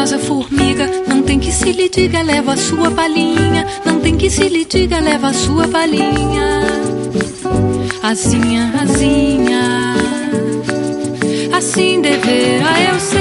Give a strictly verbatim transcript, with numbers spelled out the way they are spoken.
teimosa formiga, não tem que se lhe diga, leva a sua palhinha. Não tem que se lhe diga, leva a sua palhinha. Asinha, asinha, assim deverá eu ser.